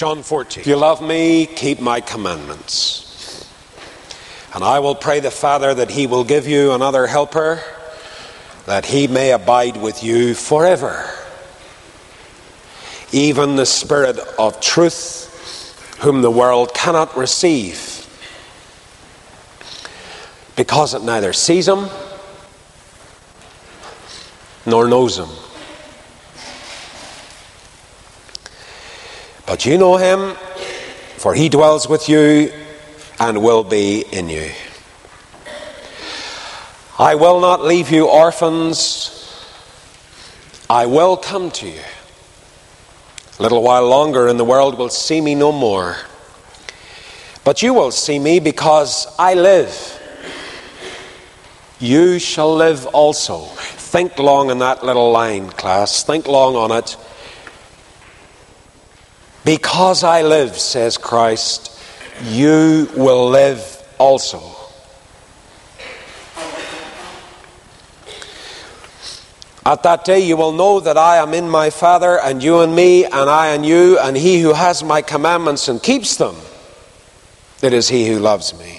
John 14. If you love me, keep my commandments. And I will pray the Father that he will give you another helper, that he may abide with you forever. Even the Spirit of truth, whom the world cannot receive, because it neither sees him nor knows him. But you know him, for he dwells with you and will be in you. I will not leave you orphans. I will come to you. A little while longer and the world will see me no more. But you will see me because I live. You shall live also. Think long on that little line, class. Think long on it. Because I live, says Christ, you will live also. At that day you will know that I am in my Father, and you in me, and I in you, and he who has my commandments and keeps them, it is he who loves me.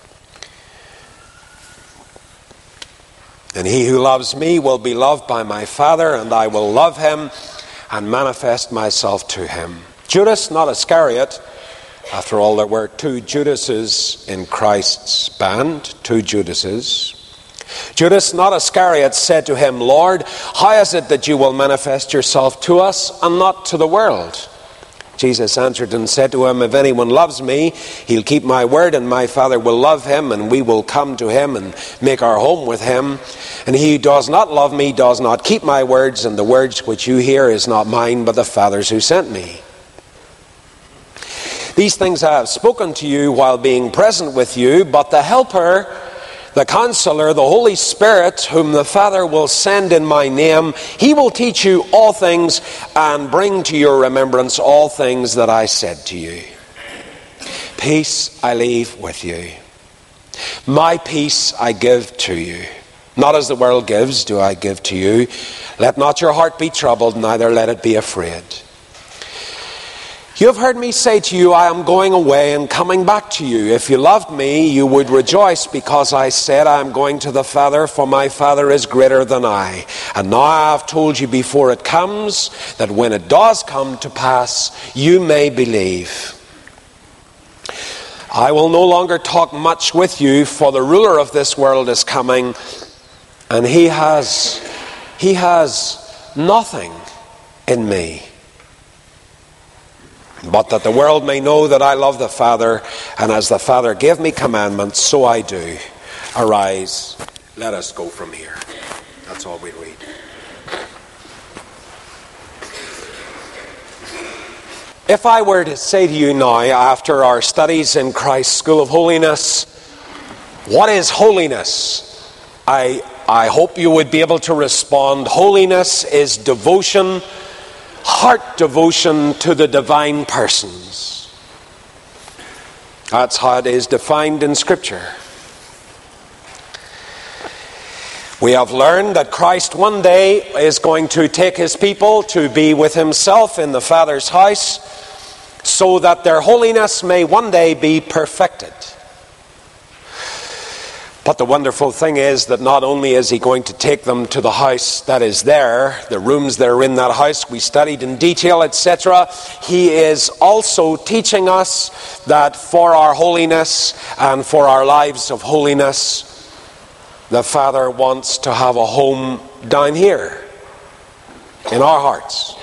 And he who loves me will be loved by my Father, and I will love him and manifest myself to him. Judas, not Iscariot. After all, there were two Judases in Christ's band, two Judases. Judas, not Iscariot, said to him, Lord, how is it that you will manifest yourself to us and not to the world? Jesus answered and said to him, if anyone loves me, he'll keep my word, and my Father will love him, and we will come to him and make our home with him. And he who does not love me does not keep my words, and the words which you hear is not mine, but the Father's who sent me. These things I have spoken to you while being present with you, but the Helper, the Counselor, the Holy Spirit, whom the Father will send in my name, he will teach you all things and bring to your remembrance all things that I said to you. Peace I leave with you. My peace I give to you. Not as the world gives do I give to you. Let not your heart be troubled, neither let it be afraid. You have heard me say to you, I am going away and coming back to you. If you loved me, you would rejoice because I said, I am going to the Father, for my Father is greater than I. And now I have told you before it comes, that when it does come to pass, you may believe. I will no longer talk much with you, for the ruler of this world is coming, and he has nothing in me. But that the world may know that I love the Father, and as the Father gave me commandments, so I do. Arise, let us go from here. That's all we read. If I were to say to you now, after our studies in Christ's School of Holiness, what is holiness? I hope you would be able to respond. Holiness is devotion, heart devotion to the divine persons. That's how it is defined in Scripture. We have learned that Christ one day is going to take his people to be with himself in the Father's house, so that their holiness may one day be perfected. But the wonderful thing is that not only is he going to take them to the house that is there, the rooms that are in that house we studied in detail, etc., he is also teaching us that for our holiness and for our lives of holiness, the Father wants to have a home down here in our hearts.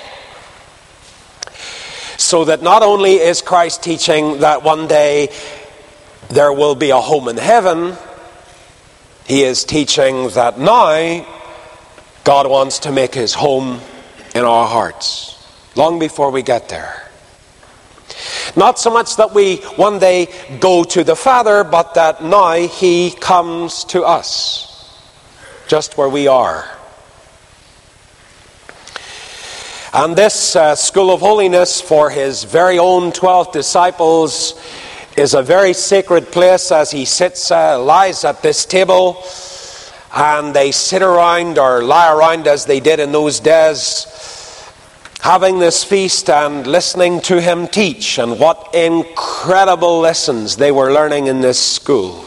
So that not only is Christ teaching that one day there will be a home in heaven, he is teaching that now God wants to make his home in our hearts, long before we get there. Not so much that we one day go to the Father, but that now he comes to us, just where we are. And this School of Holiness for his very own 12 disciples is a very sacred place as he lies at this table, and they sit around or lie around as they did in those days having this feast and listening to him teach, and what incredible lessons they were learning in this school.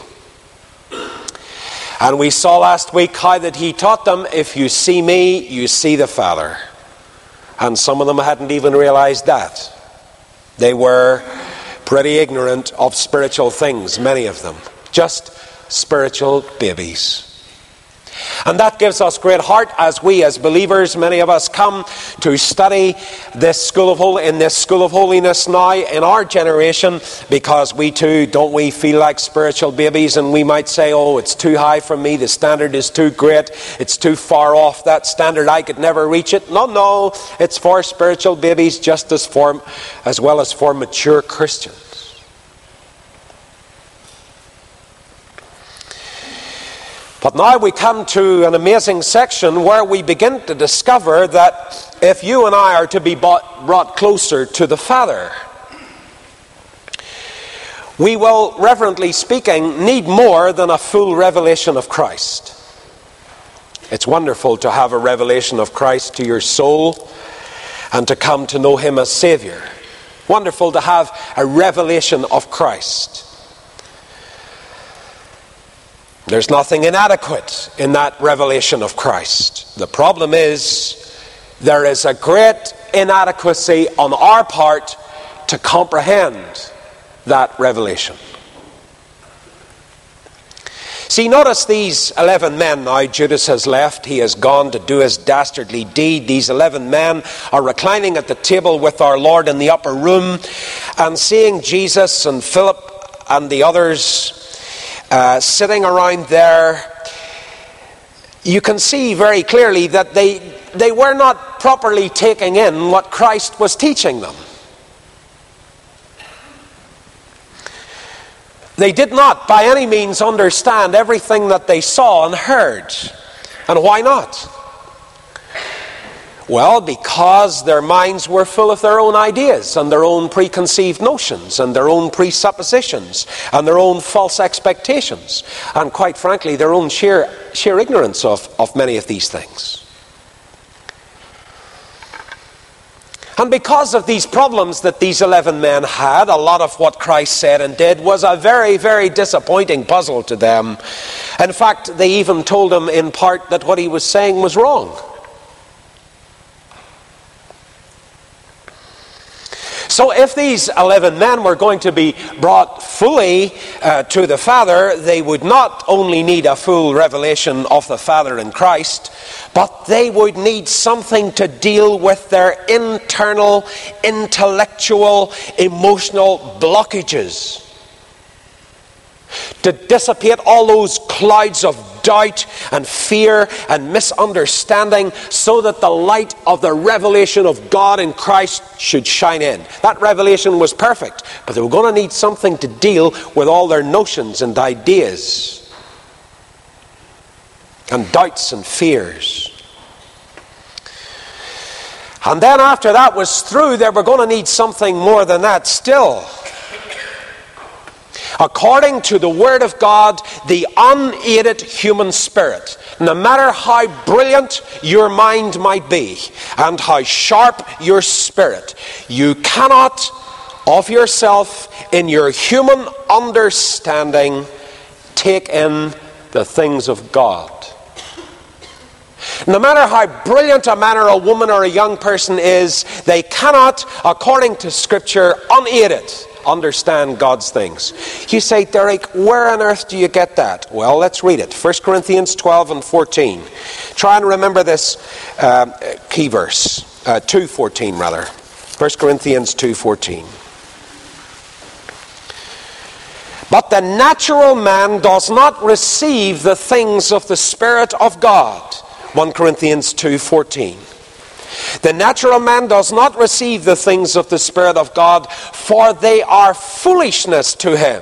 And we saw last week how that he taught them, if you see me, you see the Father. And some of them hadn't even realized that. They were pretty ignorant of spiritual things, many of them. Just spiritual babies. And that gives us great heart as we, as believers, many of us come to study this school of holiness now in our generation, because we too, don't we feel like spiritual babies, and we might say, oh, it's too high for me, the standard is too great, it's too far off that standard, I could never reach it. No, it's for spiritual babies just as well as for mature Christians. But now we come to an amazing section where we begin to discover that if you and I are to be brought closer to the Father, we will, reverently speaking, need more than a full revelation of Christ. It's wonderful to have a revelation of Christ to your soul and to come to know him as Savior. Wonderful to have a revelation of Christ. There's nothing inadequate in that revelation of Christ. The problem is, there is a great inadequacy on our part to comprehend that revelation. See, notice these 11 men now. Judas has left. He has gone to do his dastardly deed. These 11 men are reclining at the table with our Lord in the upper room, and seeing Jesus and Philip and the others sitting around there, you can see very clearly that they were not properly taking in what Christ was teaching them. They did not by any means understand everything that they saw and heard. And why not? Well, because their minds were full of their own ideas and their own preconceived notions and their own presuppositions and their own false expectations, and quite frankly their own sheer ignorance of many of these things. And because of these problems that these 11 men had, a lot of what Christ said and did was a very, very disappointing puzzle to them. In fact, they even told him in part that what he was saying was wrong. So if these 11 men were going to be brought fully to the Father, they would not only need a full revelation of the Father in Christ, but they would need something to deal with their internal, intellectual, emotional blockages. To dissipate all those clouds of doubt and fear and misunderstanding, so that the light of the revelation of God in Christ should shine in. That revelation was perfect, but they were going to need something to deal with all their notions and ideas and doubts and fears. And then after that was through, they were going to need something more than that still. According to the Word of God, the unaided human spirit, no matter how brilliant your mind might be and how sharp your spirit, you cannot of yourself in your human understanding take in the things of God. No matter how brilliant a man or a woman or a young person is, they cannot, according to Scripture, unaided, understand God's things. You say, Derek, where on earth do you get that? Well, let's read it. 1 Corinthians 12 and 14. Try and remember this key verse. 2:14 rather. 1 Corinthians 2:14. But the natural man does not receive the things of the Spirit of God. 1 Corinthians 2:14. The natural man does not receive the things of the Spirit of God, for they are foolishness to him.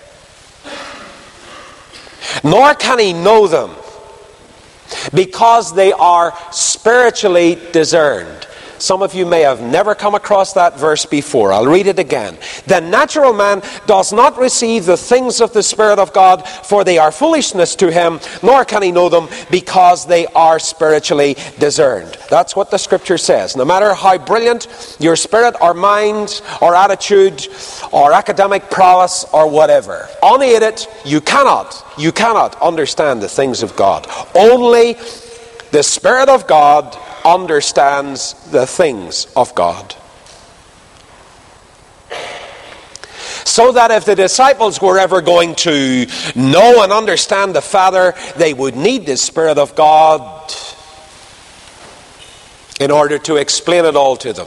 Nor can he know them, because they are spiritually discerned. Some of you may have never come across that verse before. I'll read it again. The natural man does not receive the things of the Spirit of God, for they are foolishness to him, nor can he know them, because they are spiritually discerned. That's what the Scripture says. No matter how brilliant your spirit or mind or attitude or academic prowess or whatever, unaided, you cannot understand the things of God. Only the Spirit of God understands the things of God. So that if the disciples were ever going to know and understand the Father, they would need the Spirit of God in order to explain it all to them.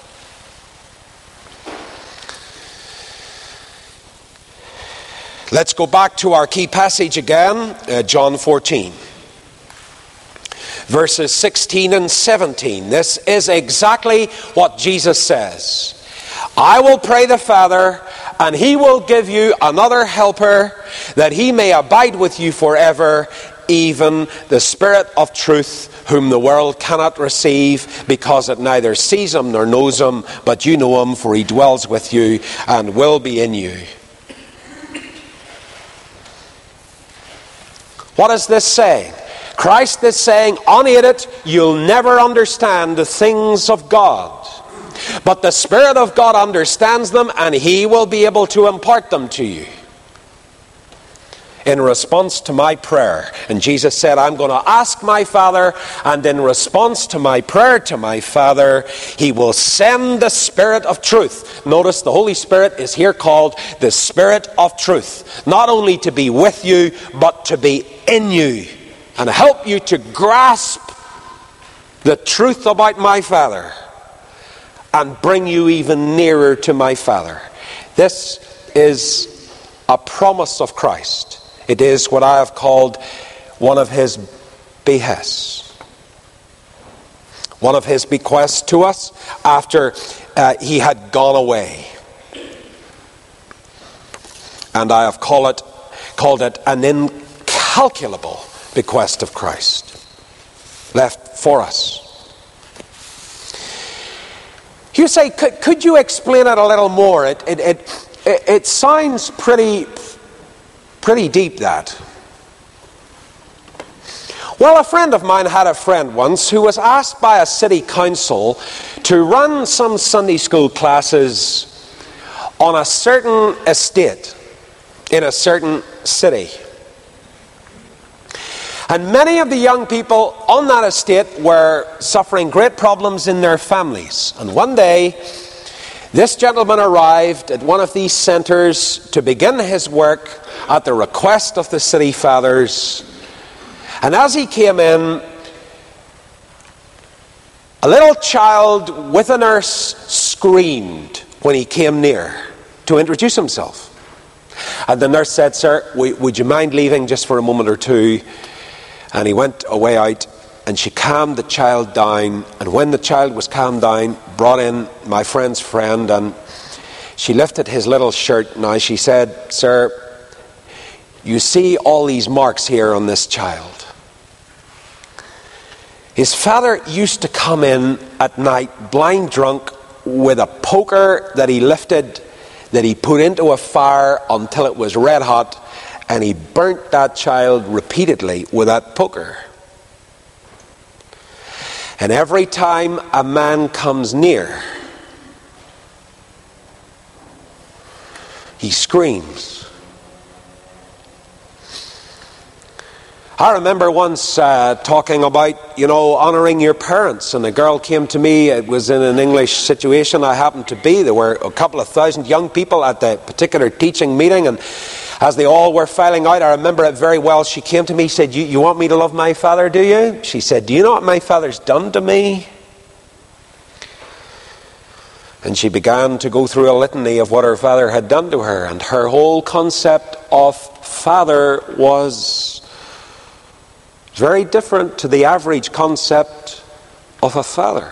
Let's go back to our key passage again, John 14. Verses 16 and 17. This is exactly what Jesus says. I will pray the Father, and he will give you another helper, that he may abide with you forever, even the Spirit of truth, whom the world cannot receive, because it neither sees him nor knows him, but you know him, for he dwells with you and will be in you. What is this saying? Christ is saying, unaided, you'll never understand the things of God. But the Spirit of God understands them, and he will be able to impart them to you in response to my prayer. And Jesus said, I'm going to ask my Father, and in response to my prayer to my Father, he will send the Spirit of truth. Notice the Holy Spirit is here called the Spirit of truth. Not only to be with you, but to be in you and help you to grasp the truth about my Father and bring you even nearer to my Father. This is a promise of Christ. It is what I have called one of his behests. One of his bequests to us after he had gone away. And I have called it an incalculable bequest of Christ left for us. You say, could you explain it a little more? It sounds pretty deep, that. Well, a friend of mine had a friend once who was asked by a city council to run some Sunday school classes on a certain estate in a certain city. And many of the young people on that estate were suffering great problems in their families. And one day, this gentleman arrived at one of these centers to begin his work at the request of the city fathers. And as he came in, a little child with a nurse screamed when he came near to introduce himself. And the nurse said, "Sir, would you mind leaving just for a moment or two?" And he went away out, and she calmed the child down. And when the child was calmed down, brought in my friend's friend, and she lifted his little shirt. Now she said, "Sir, you see all these marks here on this child. His father used to come in at night blind drunk with a poker that he lifted, that he put into a fire until it was red hot, and he burnt that child repeatedly with that poker. And every time a man comes near, he screams." I remember once talking about, honouring your parents, and a girl came to me. It was in an English situation I happened to be. There were a couple of thousand young people at the particular teaching meeting, and as they all were filing out, I remember it very well. She came to me, said, you want me to love my father, do you? She said, "Do you know what my father's done to me?" And she began to go through a litany of what her father had done to her, and her whole concept of father was very different to the average concept of a father.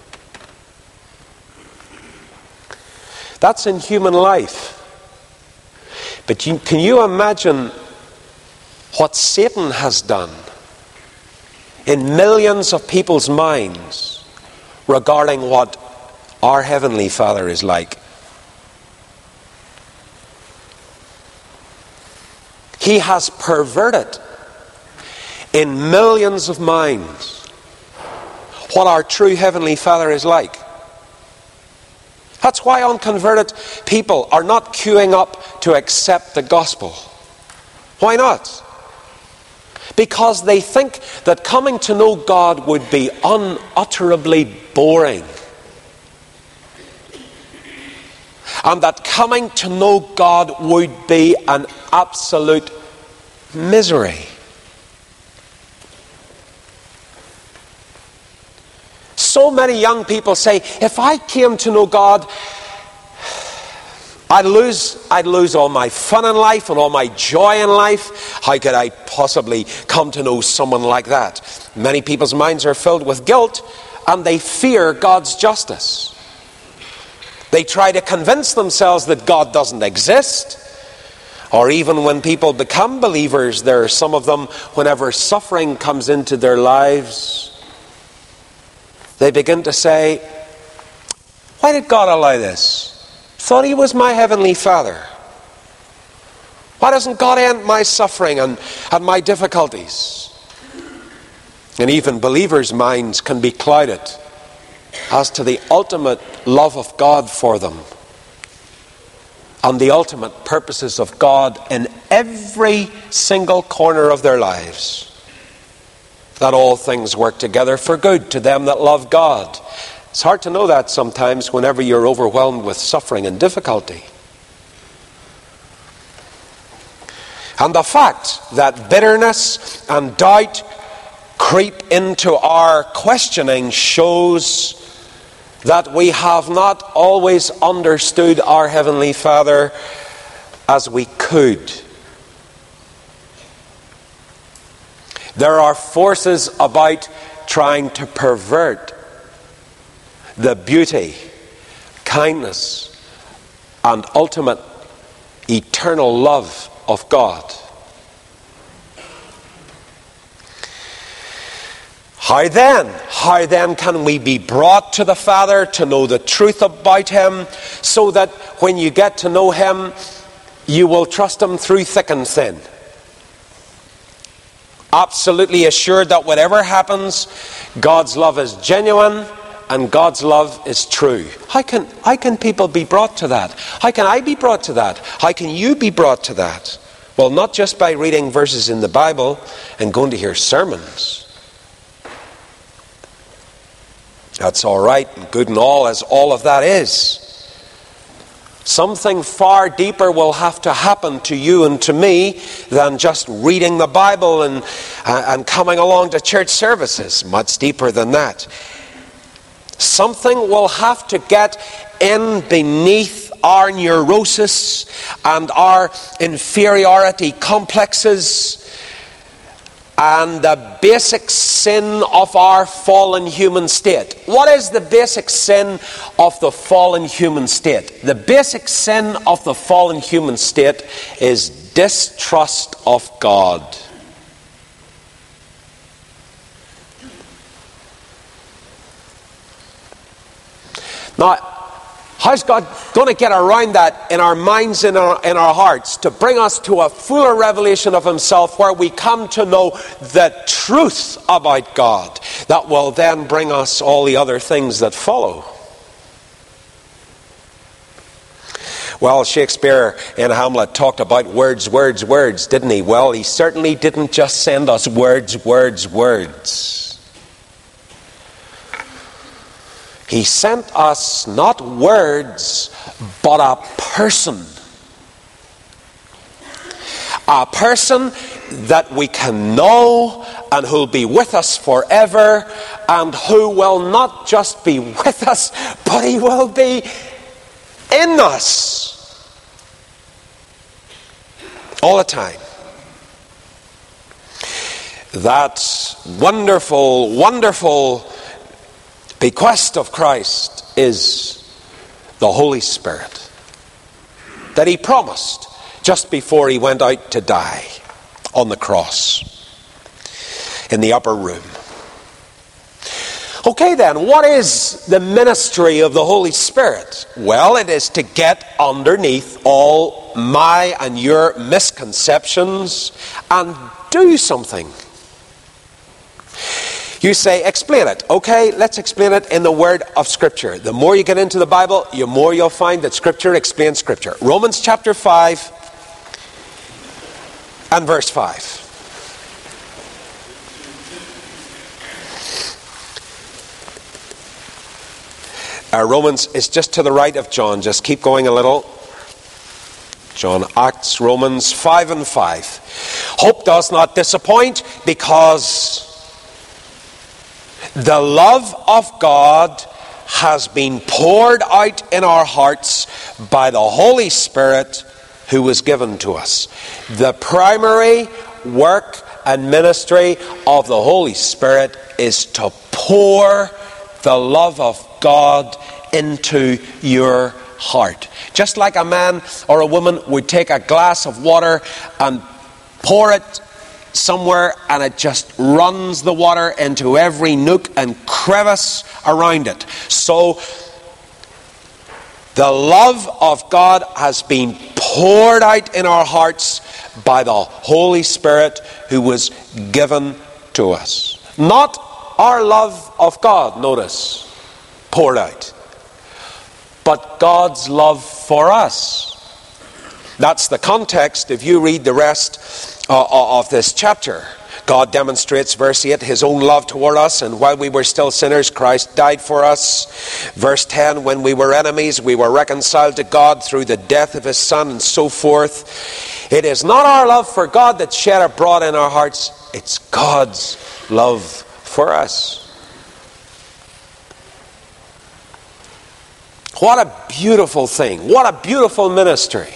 That's in human life. But can you imagine what Satan has done in millions of people's minds regarding what our Heavenly Father is like. He has perverted in millions of minds what our true Heavenly Father is like. That's why unconverted people are not queuing up to accept the gospel. Why not? Because they think that coming to know God would be unutterably boring. And that coming to know God would be an absolute misery. So many young people say, if I came to know God, I'd lose all my fun in life and all my joy in life. How could I possibly come to know someone like that? Many people's minds are filled with guilt, and they fear God's justice. They try to convince themselves that God doesn't exist. Or even when people become believers, there are some of them, whenever suffering comes into their lives, they begin to say, why did God allow this? Thought He was my Heavenly Father. Why doesn't God end my suffering and my difficulties? And even believers' minds can be clouded as to the ultimate love of God for them and the ultimate purposes of God in every single corner of their lives. That all things work together for good to them that love God. It's hard to know that sometimes whenever you're overwhelmed with suffering and difficulty. And the fact that bitterness and doubt creep into our questioning shows that we have not always understood our Heavenly Father as we could. There are forces about trying to pervert the beauty, kindness, and ultimate eternal love of God. How then can we be brought to the Father to know the truth about Him, so that when you get to know Him, you will trust Him through thick and thin? Absolutely assured that whatever happens, God's love is genuine and God's love is true. How can people be brought to that? How can I be brought to that? How can you be brought to that? Well, not just by reading verses in the Bible and going to hear sermons. That's all right and good and all, as all of that is. Something far deeper will have to happen to you and to me than just reading the Bible and coming along to church services. Much deeper than that. Something will have to get in beneath our neurosis and our inferiority complexes and the basic sin of our fallen human state. What is the basic sin of the fallen human state? The basic sin of the fallen human state is distrust of God. Now, how's God going to get around that in our minds and in our hearts to bring us to a fuller revelation of Himself, where we come to know the truth about God that will then bring us all the other things that follow? Well, Shakespeare in Hamlet talked about words, didn't he? Well, he certainly didn't just send us words. He sent us not words, but a person. A person that we can know and who'll be with us forever, and who will not just be with us, but He will be in us all the time. That wonderful bequest of Christ is the Holy Spirit that He promised just before He went out to die on the cross in the upper room. Okay then, what is the ministry of the Holy Spirit? Well, it is to get underneath all my and your misconceptions and do something. You say, explain it. Okay, let's explain it in the word of Scripture. The more you get into the Bible, the more you'll find that Scripture explains Scripture. Romans chapter 5 and verse 5. Romans is just to the right of John. Just keep going a little. John, Acts, Romans 5 and 5. Hope does not disappoint, because the love of God has been poured out in our hearts by the Holy Spirit who was given to us. The primary work and ministry of the Holy Spirit is to pour the love of God into your heart. Just like a man or a woman would take a glass of water and pour it somewhere, and it just runs the water into every nook and crevice around it. So the love of God has been poured out in our hearts by the Holy Spirit who was given to us. Not our love of God, notice, poured out, but God's love for us. That's the context if you read the rest of this chapter. God demonstrates, verse 8, his own love toward us, and while we were still sinners, Christ died for us. Verse 10, when we were enemies, we were reconciled to God through the death of his Son, and so forth. It is not our love for God that's shed abroad in our hearts, it's God's love for us. What a beautiful thing. What a beautiful ministry.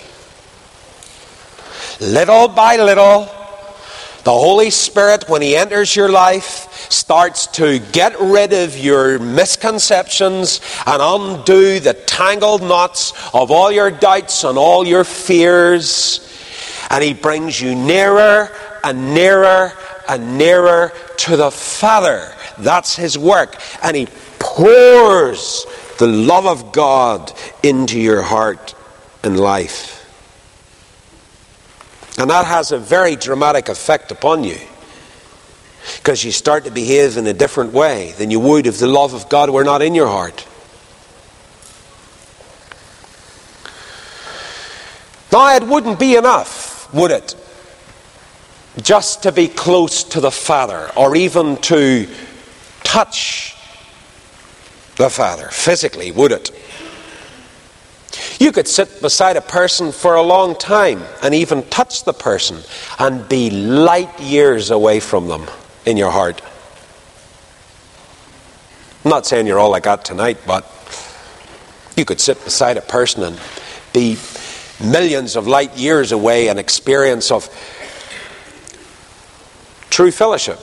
Little by little, the Holy Spirit, when he enters your life, starts to get rid of your misconceptions and undo the tangled knots of all your doubts and all your fears. And he brings you nearer and nearer and nearer to the Father. That's his work. And he pours the love of God into your heart and life. And that has a very dramatic effect upon you, because you start to behave in a different way than you would if the love of God were not in your heart. Now, it wouldn't be enough, would it, just to be close to the Father, or even to touch the Father physically, would it? You could sit beside a person for a long time and even touch the person and be light years away from them in your heart. I'm not saying you're all like that tonight, but you could sit beside a person and be millions of light years away, an experience of true fellowship,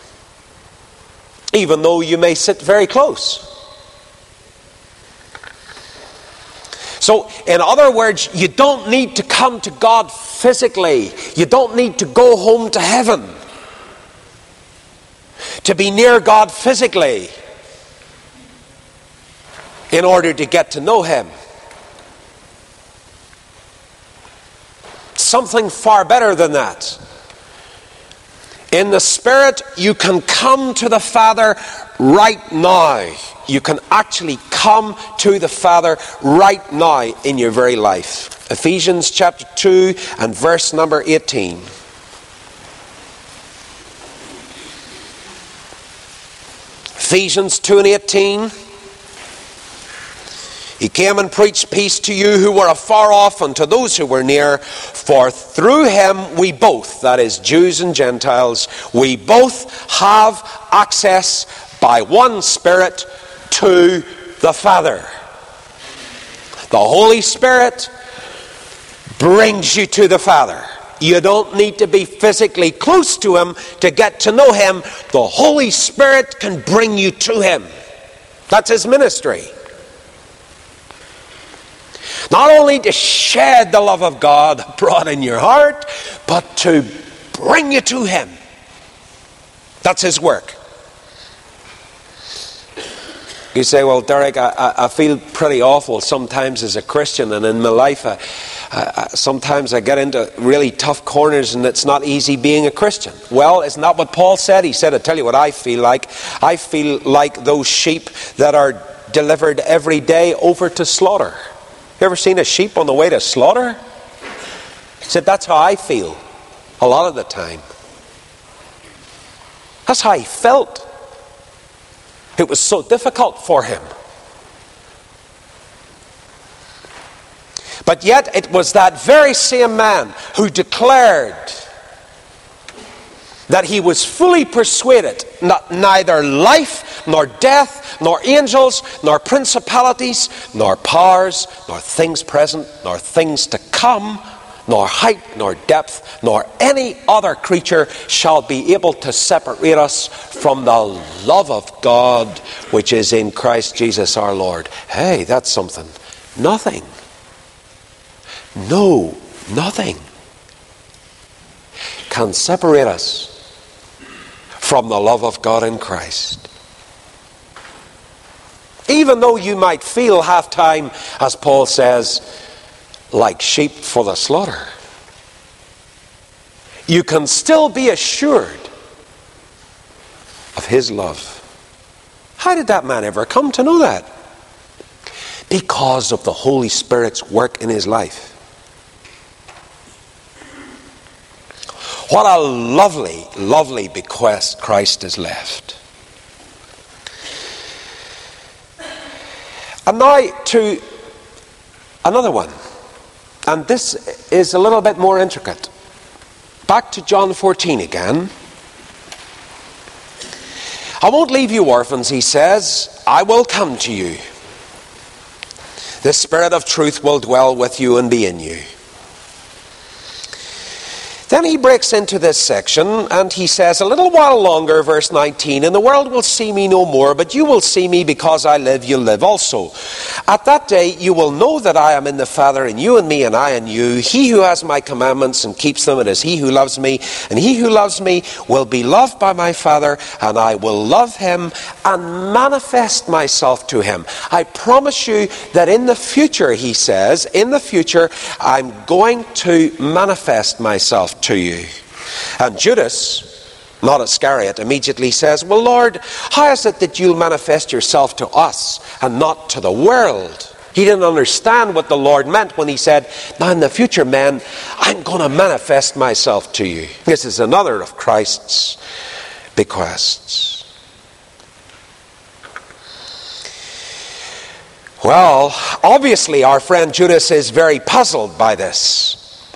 even though you may sit very close. So, in other words, you don't need to come to God physically. You don't need to go home to heaven to be near God physically in order to get to know him. Something far better than that. In the Spirit, you can come to the Father right now. You can actually come to the Father right now in your very life. Ephesians chapter 2 and verse number 18. Ephesians 2 and 18. He came and preached peace to you who were afar off, and to those who were near. For through him we both, that is Jews and Gentiles, we both have access by one Spirit to the Father. The Holy Spirit brings you to the Father. You don't need to be physically close to him to get to know him. The Holy Spirit can bring you to him. That's his ministry. Not only to shed the love of God abroad in your heart, but to bring you to him. That's his work. You say, well, Derek, I feel pretty awful sometimes as a Christian, and in my life sometimes I get into really tough corners and it's not easy being a Christian. Well, isn't that what Paul said? He said, I tell you what I feel like. I feel like those sheep that are delivered every day over to slaughter. You ever seen a sheep on the way to slaughter? He said, that's how I feel a lot of the time. That's how he felt. It was so difficult for him. But yet it was that very same man who declared that he was fully persuaded that neither life, nor death, nor angels, nor principalities, nor powers, nor things present, nor things to come, nor height, nor depth, nor any other creature shall be able to separate us from the love of God which is in Christ Jesus our Lord. Hey, that's something. Nothing. No, nothing can separate us from the love of God in Christ. Even though you might feel half time, as Paul says, like sheep for the slaughter, you can still be assured of his love. How did that man ever come to know that? Because of the Holy Spirit's work in his life. What a lovely, lovely bequest Christ has left. And now to another one. And this is a little bit more intricate. Back to John 14 again. I won't leave you orphans, he says. I will come to you. The Spirit of truth will dwell with you and be in you. Then he breaks into this section and he says, a little while longer, verse 19, and the world will see me no more, but you will see me because I live, you'll live also. At that day you will know that I am in the Father, and you in me, and I in you. He who has my commandments and keeps them, it is he who loves me, and he who loves me will be loved by my Father, and I will love him and manifest myself to him. I promise you that in the future, he says, in the future, I'm going to manifest myself to you. And Judas, not Iscariot, immediately says, well, Lord, how is it that you'll manifest yourself to us and not to the world? He didn't understand what the Lord meant when he said, now in the future, men, I'm going to manifest myself to you. This is another of Christ's bequests. Well, obviously our friend Judas is very puzzled by this.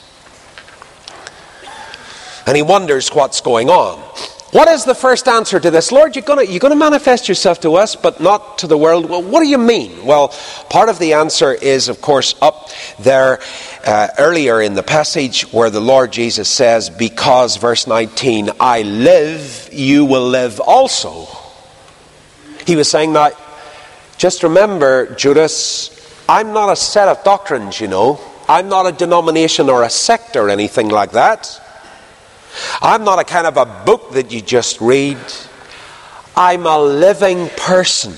And he wonders what's going on. What is the first answer to this? Lord, you're going to manifest yourself to us, but not to the world. Well, what do you mean? Well, part of the answer is, of course, up there earlier in the passage where the Lord Jesus says, because, verse 19, I live, you will live also. He was saying that, just remember, Judas, I'm not a set of doctrines, you know. I'm not a denomination or a sect or anything like that. I'm not a kind of a book that you just read. I'm a living person.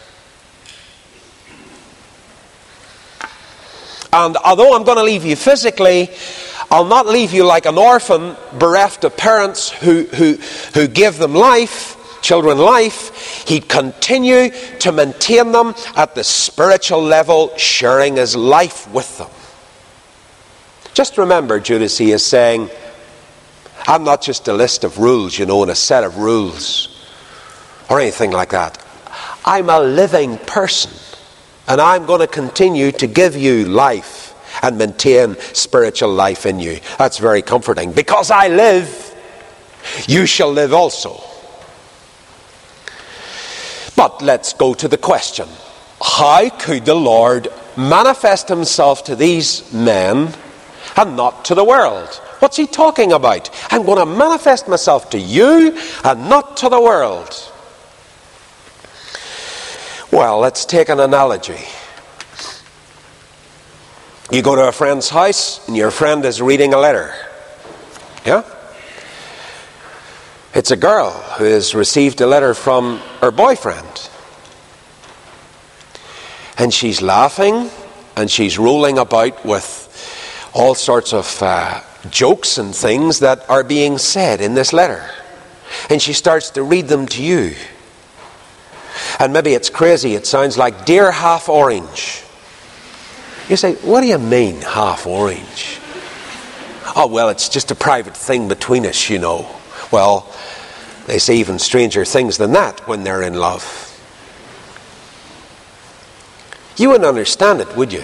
And although I'm going to leave you physically, I'll not leave you like an orphan bereft of parents who give them life, children life. He'd continue to maintain them at the spiritual level, sharing his life with them. Just remember, Judas, he is saying, I'm not just a list of rules, you know, and a set of rules or anything like that. I'm a living person, and I'm going to continue to give you life and maintain spiritual life in you. That's very comforting. Because I live, you shall live also. But let's go to the question. How could the Lord manifest himself to these men and not to the world? What's he talking about? I'm going to manifest myself to you and not to the world. Well, let's take an analogy. You go to a friend's house and your friend is reading a letter. Yeah? It's a girl who has received a letter from her boyfriend. And she's laughing, and she's rolling about with all sorts of jokes and things that are being said in this letter. And she starts to read them to you. And maybe it's crazy, it sounds like, "Dear half orange." You say, "What do you mean, half orange?" "Oh, well, it's just a private thing between us, you know." Well, they say even stranger things than that when they're in love. You wouldn't understand it, would you?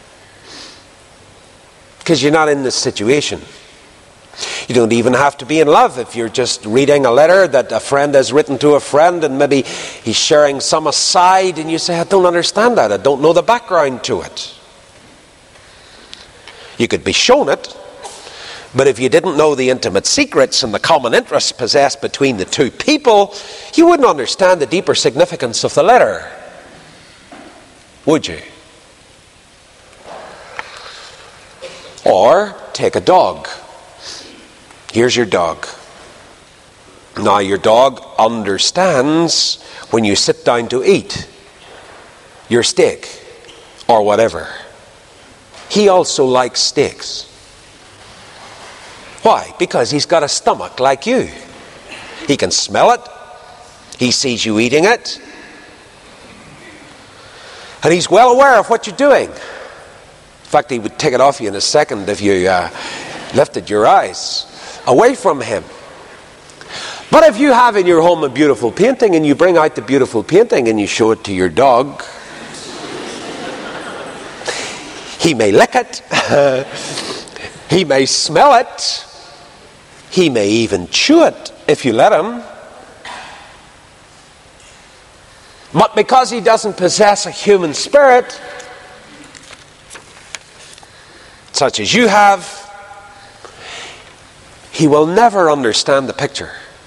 Because you're not in this situation. You don't even have to be in love if you're just reading a letter that a friend has written to a friend, and maybe he's sharing some aside, and you say, "I don't understand that. I don't know the background to it." You could be shown it, but if you didn't know the intimate secrets and the common interests possessed between the two people, you wouldn't understand the deeper significance of the letter, would you? Or take a dog. Here's your dog. Now your dog understands when you sit down to eat your steak or whatever. He also likes steaks. Why? Because he's got a stomach like you. He can smell it. He sees you eating it. And he's well aware of what you're doing. In fact, he would take it off you in a second if you lifted your eyes away from him. But if you have in your home a beautiful painting, and you bring out the beautiful painting and you show it to your dog, he may lick it, he may smell it, he may even chew it if you let him. But because he doesn't possess a human spirit, such as you have, he will never understand the picture.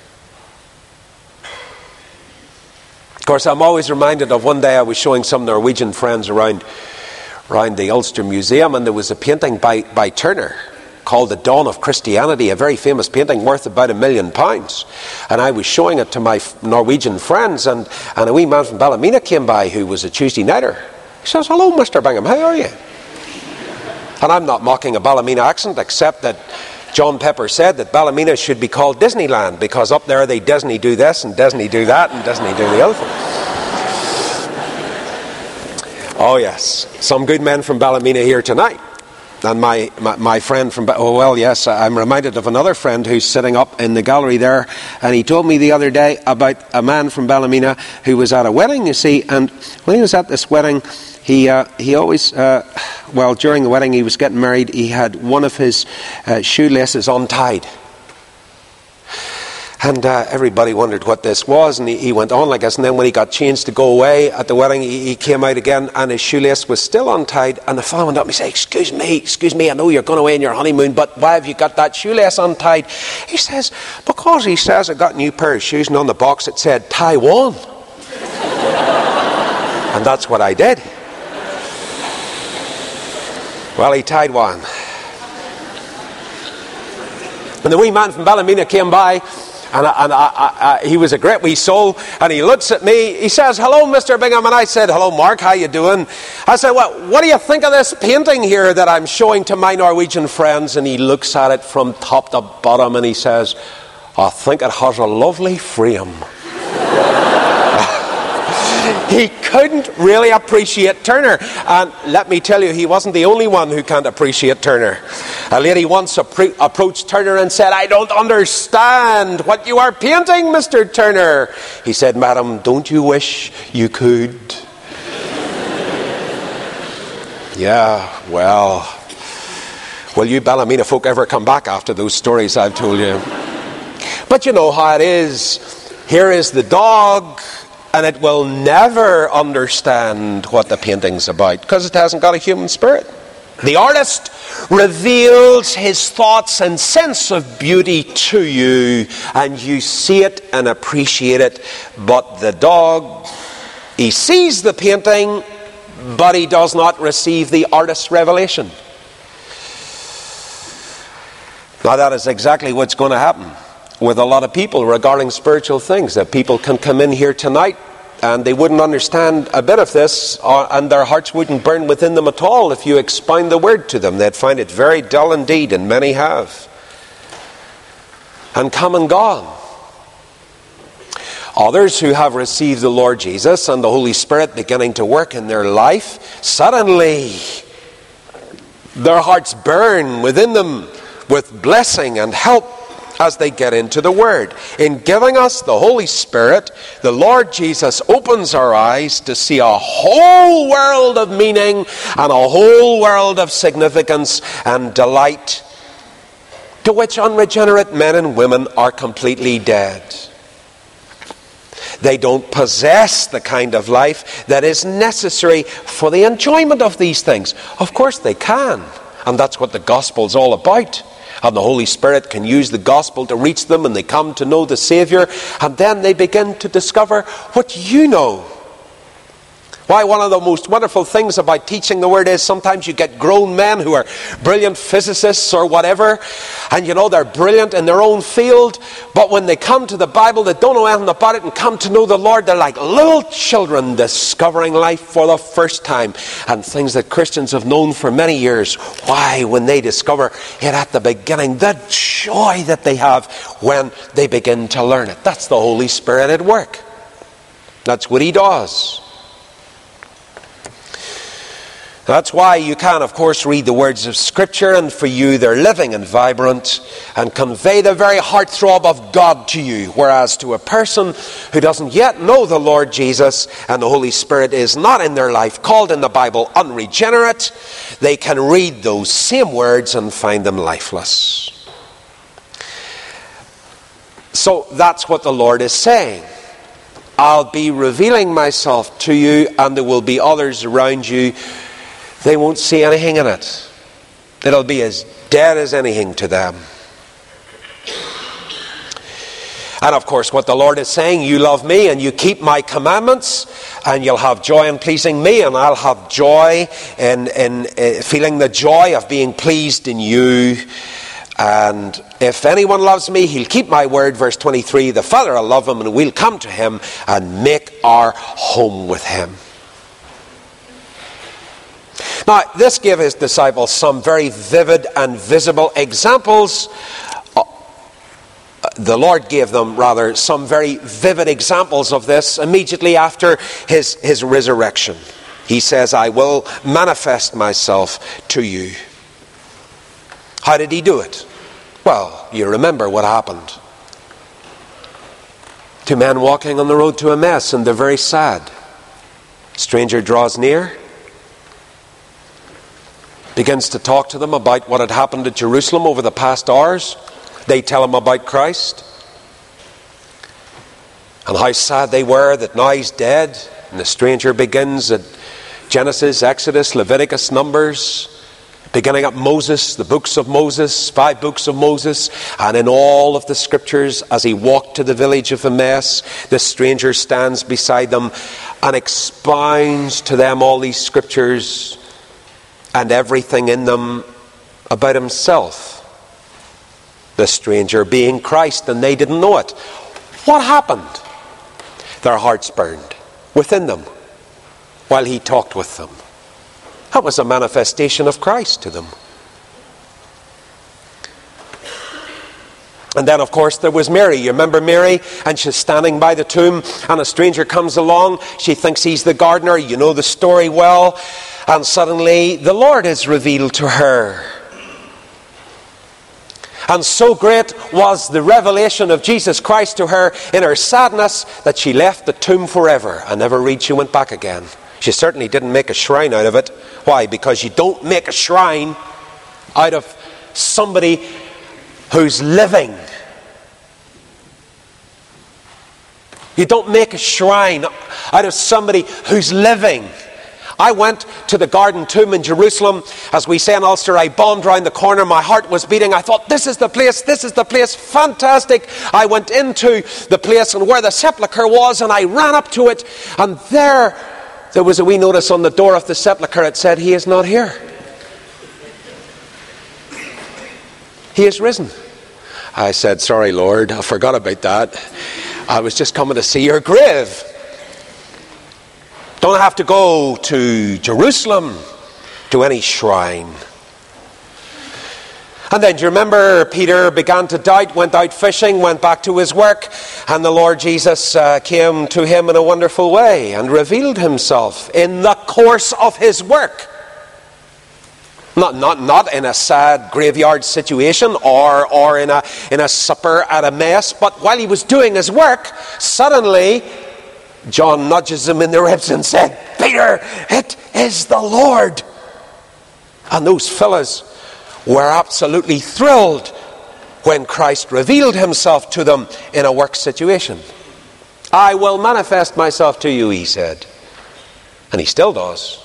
Of course, I'm always reminded of one day I was showing some Norwegian friends around the Ulster Museum, and there was a painting by Turner called The Dawn of Christianity, a very famous painting worth about £1 million. And I was showing it to my Norwegian friends, and a wee man from Ballymena came by who was a Tuesday nighter. He says, "Hello, Mr. Bingham, how are you?" And I'm not mocking a Ballymena accent, except that John Pepper said that Ballymena should be called Disneyland, because up there they Disney do this and Disney do that and Disney do the other thing. Oh yes, some good men from Ballymena here tonight. And my friend from... Oh well, yes, I'm reminded of another friend who's sitting up in the gallery there, and he told me the other day about a man from Ballymena who was at a wedding, you see, and when he was at this wedding, he always... during the wedding, he was getting married, he had one of his shoelaces untied. And everybody wondered what this was, and he went on like this, and then when he got changed to go away at the wedding, he came out again, and his shoelace was still untied, and the fellow went up and he said, excuse me, I know you're going away on your honeymoon, but why have you got that shoelace untied? He says, because he says I got a new pair of shoes, and on the box it said Taiwan. And that's what I did. Well, he tied one. And the wee man from Ballymena came by, and he was a great wee soul, and he looks at me, he says, "Hello, Mr. Bingham," and I said, "Hello, Mark, how you doing?" I said, "Well, what do you think of this painting here that I'm showing to my Norwegian friends?" And he looks at it from top to bottom, and he says, "I think it has a lovely frame." He couldn't really appreciate Turner. And let me tell you, he wasn't the only one who can't appreciate Turner. A lady once approached Turner and said, "I don't understand what you are painting, Mr. Turner." He said, "Madam, don't you wish you could?" Yeah, well, will you Ballymena folk ever come back after those stories I've told you? But you know how it is. Here is the dog, and it will never understand what the painting's about because it hasn't got a human spirit. The artist reveals his thoughts and sense of beauty to you, and you see it and appreciate it. But the dog, he sees the painting, but he does not receive the artist's revelation. Now that is exactly what's going to happen with a lot of people regarding spiritual things. That people can come in here tonight And they wouldn't understand a bit of this, and their hearts wouldn't burn within them at all if you expound the word to them. They'd find it very dull indeed, and many have. And come and gone. Others who have received the Lord Jesus and the Holy Spirit beginning to work in their life, suddenly their hearts burn within them with blessing and help as they get into the Word. In giving us the Holy Spirit, the Lord Jesus opens our eyes to see a whole world of meaning and a whole world of significance and delight, to which unregenerate men and women are completely dead. They don't possess the kind of life that is necessary for the enjoyment of these things. Of course they can, and that's what the gospel's all about. And the Holy Spirit can use the gospel to reach them, and they come to know the Savior, and then they begin to discover what you know. Why, one of the most wonderful things about teaching the Word is sometimes you get grown men who are brilliant physicists or whatever, and you know they're brilliant in their own field, but when they come to the Bible they don't know anything about it and come to know the Lord, they're like little children discovering life for the first time, and things that Christians have known for many years. Why, when they discover it at the beginning, the joy that they have when they begin to learn it. That's the Holy Spirit at work. That's what He does. That's why you can, of course, read the words of Scripture, and for you they're living and vibrant and convey the very heartthrob of God to you. Whereas to a person who doesn't yet know the Lord Jesus and the Holy Spirit is not in their life, called in the Bible unregenerate, they can read those same words and find them lifeless. So that's what the Lord is saying. I'll be revealing myself to you, and there will be others around you. They won't see anything in it. It'll be as dead as anything to them. And of course, what the Lord is saying, you love me and you keep my commandments, and you'll have joy in pleasing me, and I'll have joy in feeling the joy of being pleased in you. And if anyone loves me, he'll keep my word. Verse 23, the Father will love him, and we'll come to him and make our home with him. Now, this gave his disciples some very vivid and visible examples. The Lord gave them, rather, some very vivid examples of this immediately after his resurrection. He says, I will manifest myself to you. How did he do it? Well, you remember what happened. Two men walking on the road to Emmaus, and they're very sad. Stranger draws near, begins to talk to them about what had happened at Jerusalem over the past hours. They tell him about Christ and how sad they were that now he's dead. And the stranger begins at Genesis, Exodus, Leviticus, Numbers, beginning at Moses, the books of Moses, 5 books of Moses, and in all of the scriptures. As he walked to the village of Emmaus, the stranger stands beside them and expounds to them all these scriptures and everything in them about himself. The stranger being Christ, and they didn't know it. What happened? Their hearts burned within them while he talked with them. That was a manifestation of Christ to them. And then, of course, there was Mary. You remember Mary? And she's standing by the tomb, and a stranger comes along. She thinks he's the gardener. You know the story well. And suddenly the Lord is revealed to her. And so great was the revelation of Jesus Christ to her in her sadness that she left the tomb forever. I never read she went back again. She certainly didn't make a shrine out of it. Why? Because you don't make a shrine out of somebody who's living. You don't make a shrine out of somebody who's living. I went to the Garden Tomb in Jerusalem. As we say in Ulster, I bombed round the corner. My heart was beating. I thought, this is the place, fantastic. I went into the place and where the sepulchre was, and I ran up to it, and there was a wee notice on the door of the sepulchre. It said, he is not here. He is risen. I said, sorry, Lord, I forgot about that. I was just coming to see your grave. don't have to go to Jerusalem, to any shrine. And then, do you remember, Peter began to doubt, went out fishing, went back to his work, and the Lord Jesus came to him in a wonderful way and revealed himself in the course of his work. Not in a sad graveyard situation or in a supper at a mess, but while he was doing his work, suddenly John nudges him in the ribs and said, "Peter, it is the Lord." And those fellas were absolutely thrilled when Christ revealed himself to them in a work situation. "I will manifest myself to you," he said. And he still does.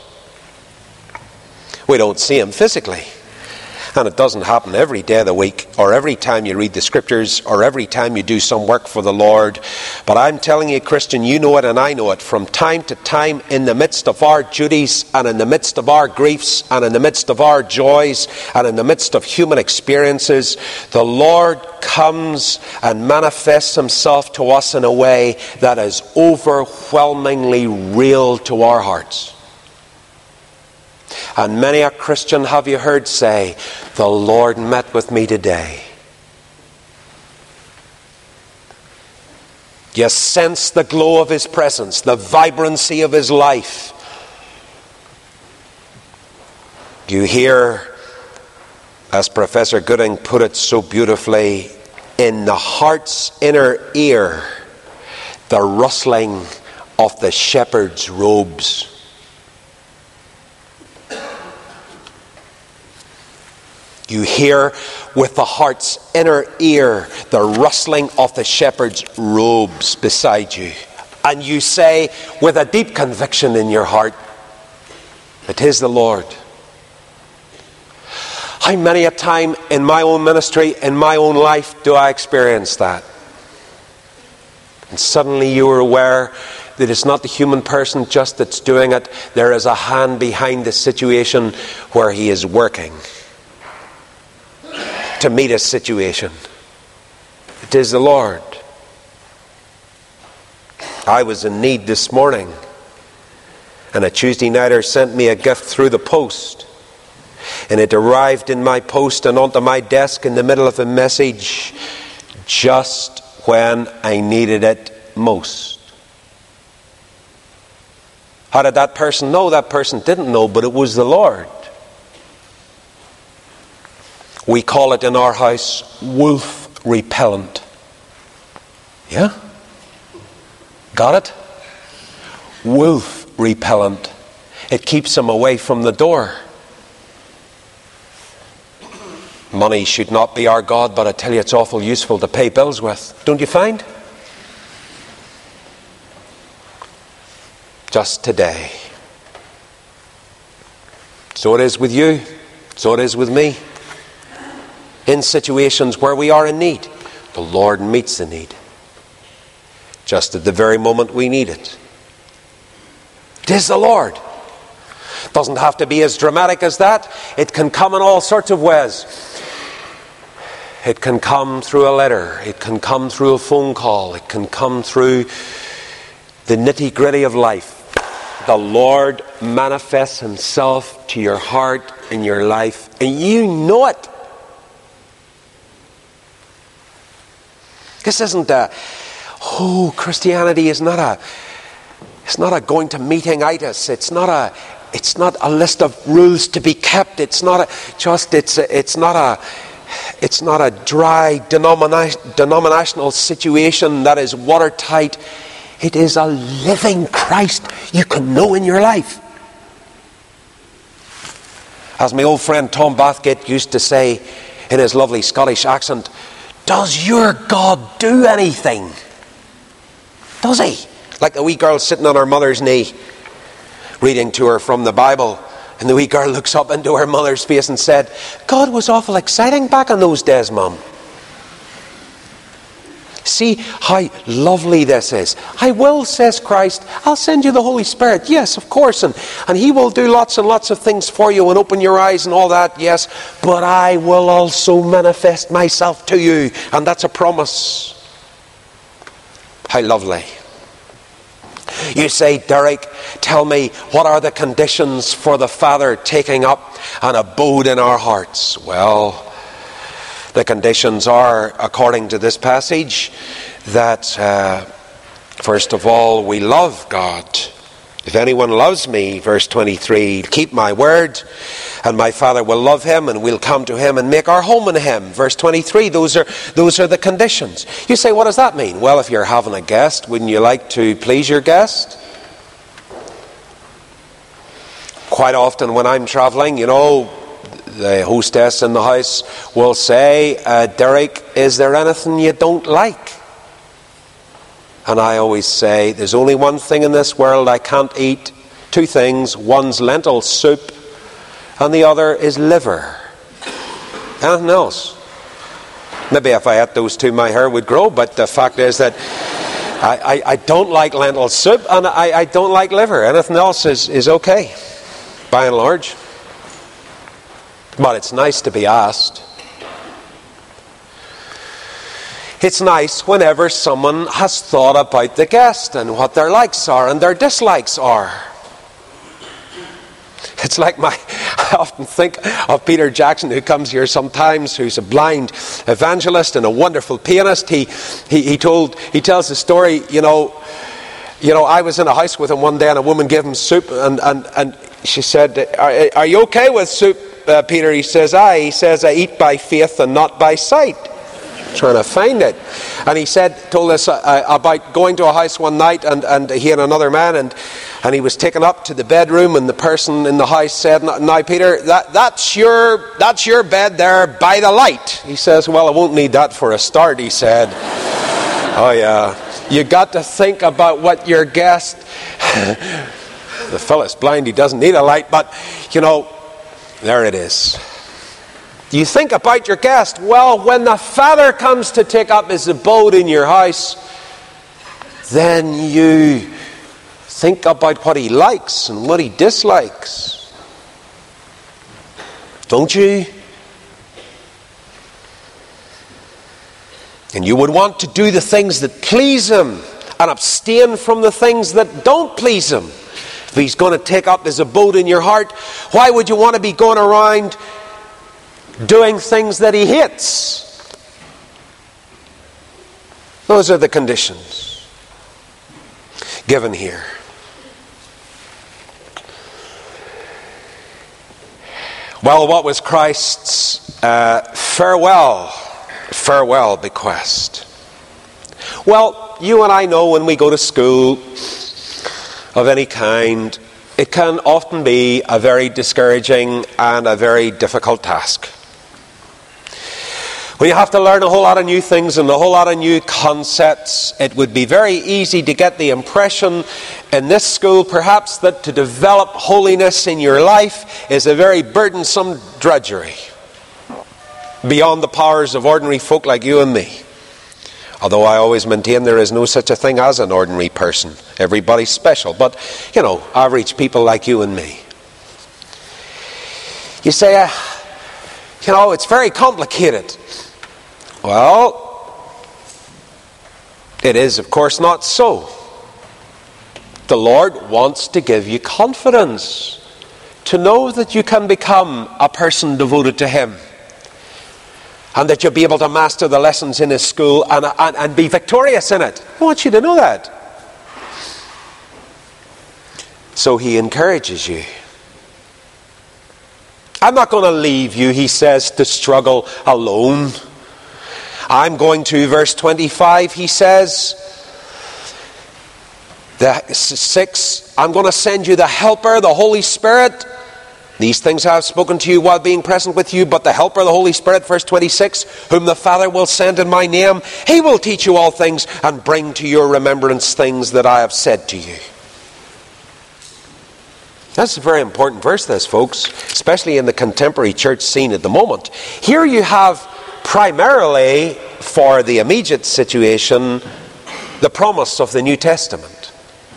We don't see him physically. And it doesn't happen every day of the week, or every time you read the scriptures, or every time you do some work for the Lord. But I'm telling you, Christian, you know it and I know it. From time to time, in the midst of our duties, and in the midst of our griefs, and in the midst of our joys, and in the midst of human experiences, the Lord comes and manifests himself to us in a way that is overwhelmingly real to our hearts. And many a Christian have you heard say, "The Lord met with me today." You sense the glow of his presence, the vibrancy of his life. You hear, as Professor Gooding put it so beautifully, in the heart's inner ear, the rustling of the shepherd's robes. You hear with the heart's inner ear the rustling of the shepherd's robes beside you. And you say with a deep conviction in your heart, "It is the Lord." How many a time in my own ministry, in my own life, do I experience that? And suddenly you are aware that it's not the human person just that's doing it. There is a hand behind the situation where he is working to meet a situation. It is the Lord. I was in need this morning, and a Tuesday nighter sent me a gift through the post, and it arrived in my post and onto my desk in the middle of a message just when I needed it most. How did that person know? That person didn't know, but it was the Lord. We call it in our house wolf repellent. Yeah? Got it? Wolf repellent. It keeps them away from the door. Money should not be our God, but I tell you it's awful useful to pay bills with. Don't you find? Just today. So it is with you. So it is with me. In situations where we are in need, the Lord meets the need. Just at the very moment we need it. It is the Lord. It doesn't have to be as dramatic as that. It can come in all sorts of ways. It can come through a letter. It can come through a phone call. It can come through the nitty-gritty of life. The Lord manifests himself to your heart in your life, and you know it. This isn't Christianity is not a going to meeting-itis. It's not a list of rules to be kept. It's not a dry denominational situation that is watertight. It is a living Christ you can know in your life. As my old friend Tom Bathgate used to say in his lovely Scottish accent, "Does your God do anything?" Does he? Like the wee girl sitting on her mother's knee, reading to her from the Bible, and the wee girl looks up into her mother's face and said, "God was awful exciting back in those days, Mum." See how lovely this is. "I will," says Christ, "I'll send you the Holy Spirit." Yes, of course. And he will do lots and lots of things for you and open your eyes and all that. Yes. But I will also manifest myself to you. And that's a promise. How lovely. You say, Derek, tell me, what are the conditions for the Father taking up an abode in our hearts? Well, the conditions are, according to this passage, that first of all, we love God. If anyone loves me, verse 23, keep my word, and my Father will love him, and we'll come to him and make our home in him. Verse 23, those are the conditions. You say, what does that mean? Well, if you're having a guest, wouldn't you like to please your guest? Quite often when I'm traveling, the hostess in the house will say, Derek, is there anything you don't like? And I always say, there's only one thing in this world I can't eat. Two things. One's lentil soup, and the other is liver. Anything else? Maybe if I ate those two, my hair would grow, but the fact is that I don't like lentil soup, and I don't like liver. Anything else is okay, by and large. But it's nice to be asked. It's nice whenever someone has thought about the guest and what their likes are and their dislikes are. It's like I often think of Peter Jackson, who comes here sometimes, who's a blind evangelist and a wonderful pianist. He tells the story, I was in a house with him one day and a woman gave him soup and she said, are you okay with soup, Peter? He says, aye. He says, I eat by faith and not by sight. Trying to find it. And he told us about going to a house one night, and he and another man, and he was taken up to the bedroom, and the person in the house said, now Peter, that's your bed there by the light. He says, well, I won't need that for a start, he said. Oh yeah, you got to think about what your guest, the fellow's blind, he doesn't need a light, but there it is. You think about your guest. Well, when the Father comes to take up his abode in your house, then you think about what he likes and what he dislikes. Don't you? And you would want to do the things that please him and abstain from the things that don't please him. If he's going to take up his abode in your heart, why would you want to be going around doing things that he hates? Those are the conditions given here. Well, what was Christ's farewell bequest? Well, you and I know when we go to school of any kind, it can often be a very discouraging and a very difficult task. When you have to learn a whole lot of new things and a whole lot of new concepts, it would be very easy to get the impression in this school perhaps that to develop holiness in your life is a very burdensome drudgery beyond the powers of ordinary folk like you and me. Although I always maintain there is no such a thing as an ordinary person. Everybody's special, but average people like you and me. You say, it's very complicated. Well, it is, of course, not so. The Lord wants to give you confidence to know that you can become a person devoted to him, and that you'll be able to master the lessons in his school and be victorious in it. I want you to know that. So he encourages you. I'm not going to leave you, he says, to struggle alone. I'm going to, verse 25, he says, I'm going to send you the Helper, the Holy Spirit. These things I have spoken to you while being present with you, but the Helper, the Holy Spirit, verse 26, whom the Father will send in my name, he will teach you all things and bring to your remembrance things that I have said to you. That's a very important verse, this, folks, especially in the contemporary church scene at the moment. Here you have primarily, for the immediate situation, the promise of the New Testament.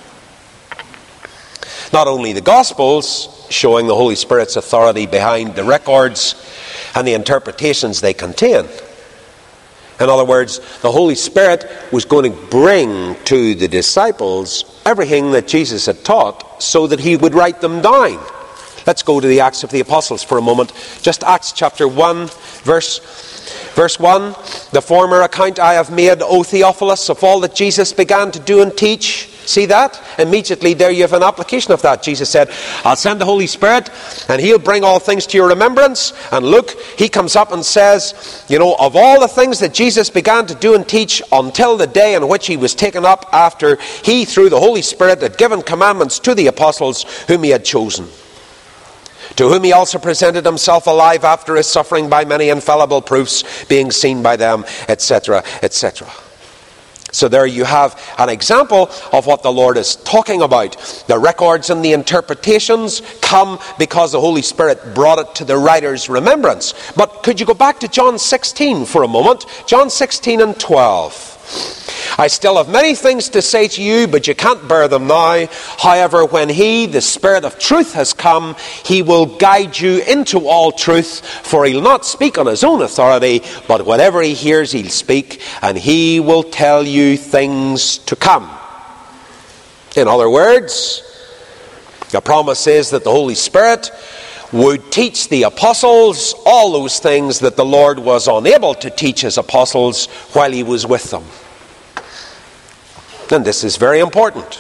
Not only the Gospels, showing the Holy Spirit's authority behind the records and the interpretations they contain, In other words, the Holy Spirit was going to bring to the disciples everything that Jesus had taught so that he would write them down. Let's go to the Acts of the Apostles for a moment. Just Acts chapter 1, verse 1. The former account I have made, O Theophilus, of all that Jesus began to do and teach. See that? Immediately there you have an application of that. Jesus said, I'll send the Holy Spirit and he'll bring all things to your remembrance. And look, he comes up and says, of all the things that Jesus began to do and teach until the day in which he was taken up, after he, through the Holy Spirit, had given commandments to the apostles whom he had chosen, to whom he also presented himself alive after his suffering by many infallible proofs, being seen by them, etc., etc. So there you have an example of what the Lord is talking about. The records and the interpretations come because the Holy Spirit brought it to the writer's remembrance. But could you go back to John 16 for a moment? John 16 and 12. I still have many things to say to you, but you can't bear them now. However, when he, the Spirit of truth, has come, he will guide you into all truth. For he'll not speak on his own authority, but whatever he hears he'll speak, and he will tell you things to come. In other words, the promise is that the Holy Spirit would teach the apostles all those things that the Lord was unable to teach his apostles while he was with them. And this is very important.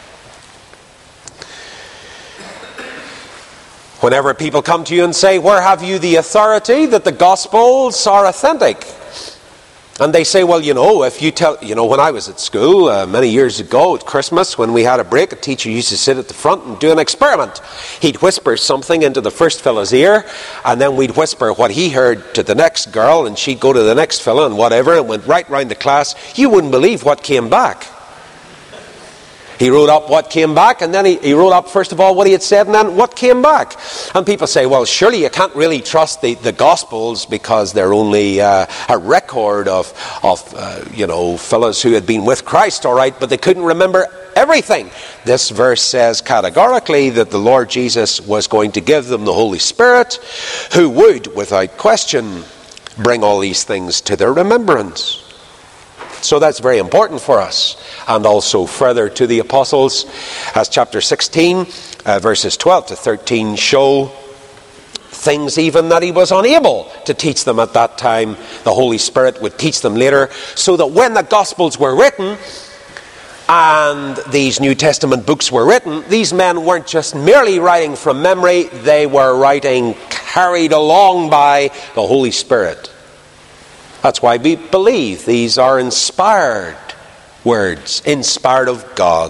Whenever people come to you and say, where have you the authority that the Gospels are authentic? And they say, well, if you tell, when I was at school many years ago at Christmas, when we had a break, a teacher used to sit at the front and do an experiment. He'd whisper something into the first fella's ear, and then we'd whisper what he heard to the next girl, and she'd go to the next fella and whatever, and went right round the class. You wouldn't believe what came back. He wrote up what came back, and then he wrote up, first of all, what he had said, and then what came back. And people say, well, surely you can't really trust the Gospels because they're only a record of fellows who had been with Christ, all right, but they couldn't remember everything. This verse says categorically that the Lord Jesus was going to give them the Holy Spirit, who would, without question, bring all these things to their remembrance. So that's very important for us. And also further to the apostles, as chapter 16, verses 12 to 13 show things even that he was unable to teach them at that time. The Holy Spirit would teach them later, so that when the Gospels were written and these New Testament books were written, these men weren't just merely writing from memory, they were writing carried along by the Holy Spirit. That's why we believe these are inspired words, inspired of God.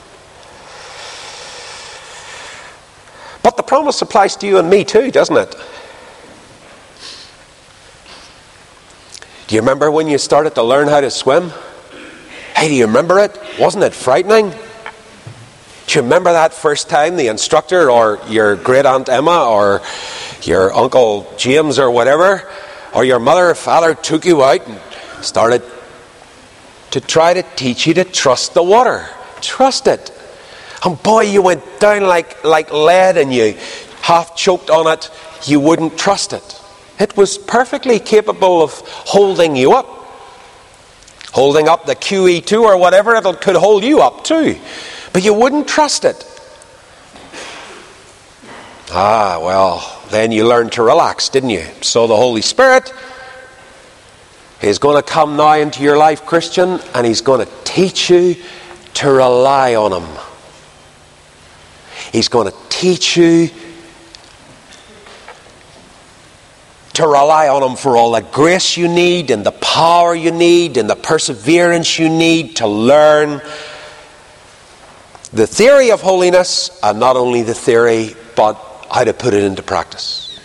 But the promise applies to you and me too, doesn't it? Do you remember when you started to learn how to swim? Hey, do you remember it? Wasn't it frightening? Do you remember that first time the instructor or your great aunt Emma or your uncle James or whatever, or your mother or father took you out and started to try to teach you to trust the water? Trust it. And boy, you went down like lead and you half choked on it. You wouldn't trust it. It was perfectly capable of holding you up. Holding up the QE2 or whatever, it could hold you up too. But you wouldn't trust it. Then you learned to relax, didn't you? So the Holy Spirit is going to come now into your life, Christian, and he's going to teach you to rely on him. He's going to teach you to rely on him for all the grace you need and the power you need and the perseverance you need to learn the theory of holiness, and not only the theory, but how to put it into practice.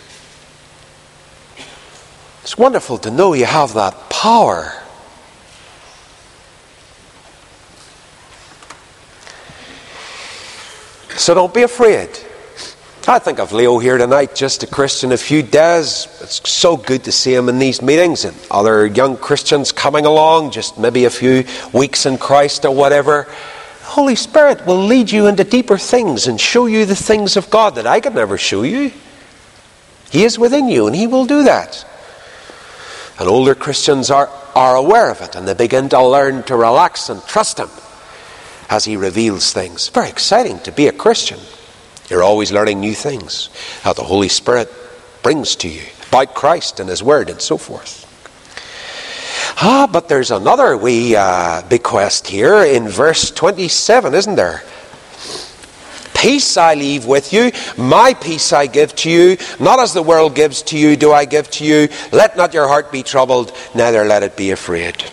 It's wonderful to know you have that power. So don't be afraid. I think of Leo here tonight, just a Christian, a few days. It's so good to see him in these meetings, and other young Christians coming along, just maybe a few weeks in Christ or whatever. The Holy Spirit will lead you into deeper things and show you the things of God that I could never show you. He is within you and he will do that. And older Christians are are aware of it, and they begin to learn to relax and trust him as he reveals things. Very exciting to be a Christian. You're always learning new things that the Holy Spirit brings to you about Christ and his word and so forth. But there's another wee bequest here in verse 27, isn't there? Peace I leave with you, my peace I give to you, not as the world gives to you do I give to you. Let not your heart be troubled, neither let it be afraid.